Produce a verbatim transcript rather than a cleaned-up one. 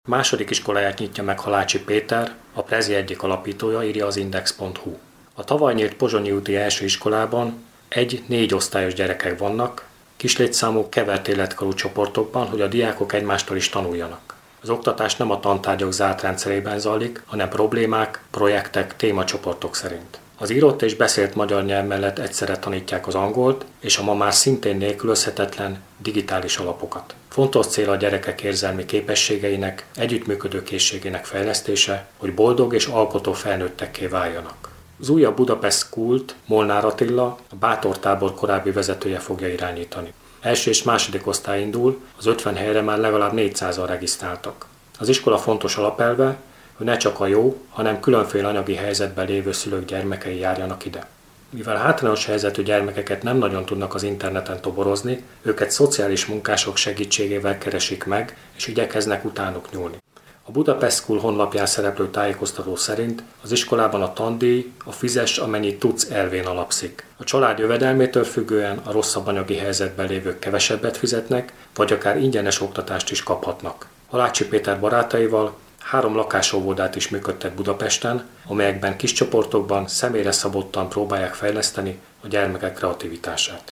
Második iskoláját nyitja meg Halácsi Péter, a Prezi egyik alapítója, írja az index pont hu. A tavaly nyílt Pozsonyi úti első iskolában egy-négy osztályos gyerekek vannak, kislétszámú kevert életkorú csoportokban, hogy a diákok egymástól is tanuljanak. Az oktatás nem a tantárgyak zárt rendszerében zajlik, hanem problémák, projektek, témacsoportok szerint. Az írott és beszélt magyar nyelv mellett egyszerre tanítják az angolt és a ma már szintén nélkülözhetetlen digitális alapokat. Fontos cél a gyerekek érzelmi képességeinek, együttműködő készségének fejlesztése, hogy boldog és alkotó felnőttekké váljanak. Az újabb Budapest School-t Molnár Attila, a Bátor tábor korábbi vezetője fogja irányítani. Első és második osztály indul, az ötven helyre már legalább négyszázan regisztráltak. Az iskola fontos alapelve, hogy ne csak a jó, hanem különféle anyagi helyzetben lévő szülők gyermekei járjanak ide. Mivel hátrányos helyzetű gyermekeket nem nagyon tudnak az interneten toborozni, őket szociális munkások segítségével keresik meg, és igyekeznek utánuk nyúlni. A Budapest School honlapján szereplő tájékoztató szerint az iskolában a tandíj a fizess, amennyit tudsz elvén alapszik. A család jövedelmétől függően a rosszabb anyagi helyzetben lévők kevesebbet fizetnek, vagy akár ingyenes oktatást is kaphatnak. Halácsi Péter barátaival három lakásóvodát is működtet Budapesten, amelyekben kis csoportokban személyre szabottan próbálják fejleszteni a gyermekek kreativitását.